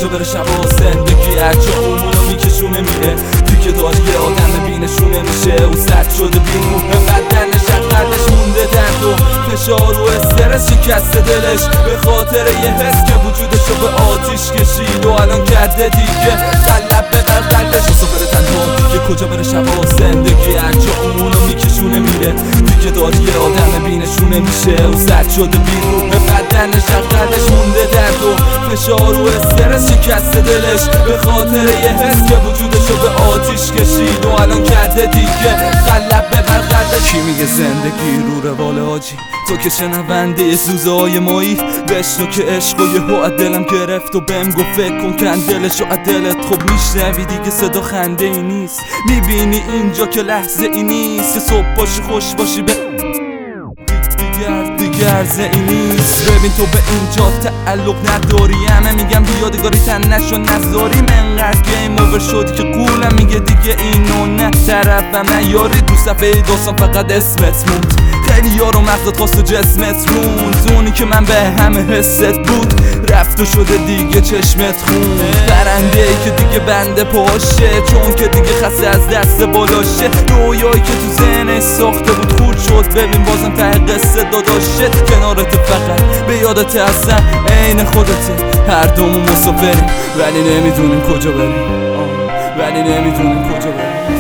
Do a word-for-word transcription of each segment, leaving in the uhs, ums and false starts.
کجا بره شب و زندگی هر جا اونو میکشونه میره دیگه داری یه آدم بینشونه میشه او سرد شده بیرون بدنش قلبش مونده درد و فشار و استرس شکسته دلش به خاطر یه حس که وجودشو به آتیش کشید و الان کرده دیگه قلب ببر قلبش مسافر تنها دیگه کجا بره شب و زندگی هر جا اونو میکشونه میره دیگه داری یه آدم بینشونه میشه او سرد شده بیرون بدنش قلبش مونده درد و فشار و استرس شکسته دلش به خاطر یه حس که وجودشو به آتیش کشید و الان کرده دیگه قلب ببر قلبش کی میگه زندگی رو روال حاجی تو که شنونده سوزه های مایی بشنو که عشق و یهو از دلم گرفت و بهم گفت فکر کن کن دلشو از دلت خب میشنوی دیگه صدا خنده ای نیست میبینی اینجا که لحظه ای نیست که صبح باشی خوش باشی به دیگر دیگر عرضه ای نیست ببین تو به اینجا تعلق نداری همه میگم بیادگاری تن نشو نذاری منقدر گیم اوور شدی که قولم میگه دیگه اینو نه طرفم نیاری تو صفحه داستان فقط اسمت موند خیلی یارو مغزت خواست و جسمت روند اونی که من به همه حست بود رفت و شده دیگه چشمت خون برنده ای که دیگه بنده پاشه چون که دیگه خسته از دست بالاشه رویایی که تو ذهنش ساخته بود خورد شد ببین بازم ته قصه داداشه کنارت فقط به یادت هستم عین خودته هر دومون مسافریم ولی نمیدونیم کجا بریم ولی نمیدونیم کجا بریم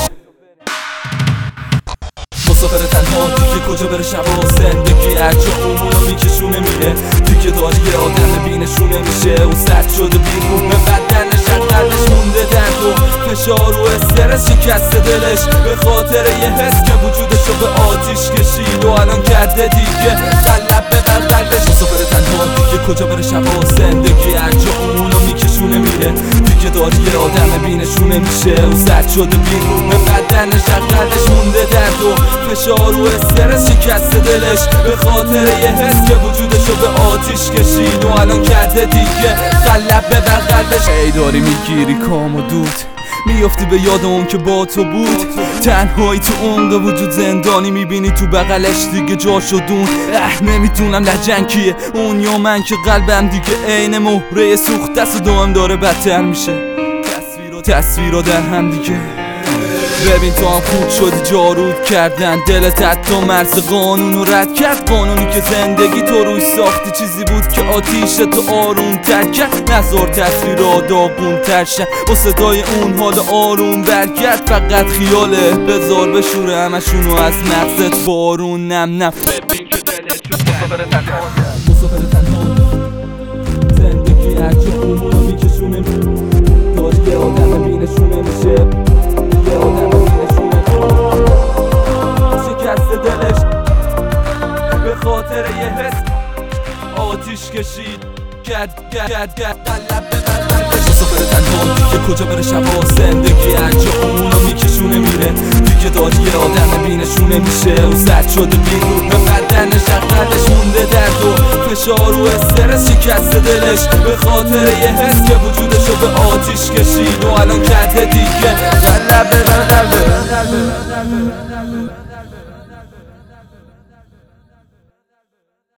مسافر تنها دیگه کجا بره شب و زندگی هر جا اونو میکشونه میره دیگه داری یه آدم بینشونه میشه او سرد شده بیرون بدنش قلبش مونده درد و فشار و استرس شکسته دلش به خاطر یه حس که وجودشو به آتیش کشید و الان کرده دیگه قلب ببر قلبش مسافر تنها دیگه کجا بره شب و زندگی هر جا اونو میکشونه میره دیگه داری یه آدم بینشونه میشه او سرد شده بیرون بدنش قلبش مونده درد و فشار و استرس شکسته دلش به خاطر یه حس که وجودشو به آتیش کشید و الان کرده دیگه قلب ببر قلبش ای داری میگیری کام و دود میافتی به یاد اون که با تو بود تنهایی تو عمق وجود زندانی میبینی تو بغلش دیگه جا شدون اه نمیتونم لجن کیه اون یا من که قلبم دیگه عین مهره سوخت دست و دوام داره بدتر میشه تصویر و تصویر در هم دیگه ببین تو هم خود شدی جارود کردن دلت حتی مرز قانونو رد کرد قانونی که زندگی تو روی ساختی چیزی بود که آتیش تو آروم تر کرد نذار تصویرها داغون تر شن با صدای اون حال آروم برگرد فقط خیاله بذار بشوره همشونو از مغزت بارون نم نم ببین که دلت شد مسافر تنها مسافر تنها زندگی هر جا اونو میکشونه داری یه آدم بینشونه میشه یه آدم بینشونه شکست دلش به خاطر یه حس آتیش کشید کرد کرد کرد قلب ببر قلبش مسافر تنها دیگه کجا بره شب و زندگی هر جا اونو میکشونه میره دیگه داری یه آدم بینشونه میشه او سرد شده بیرون بدنش قلبش مونده درد و فشار و استرس شکسته دلش به خاطر یه حس که وجودشو به آتیش کشید و الان کرده دیگه قلب ببر قلبش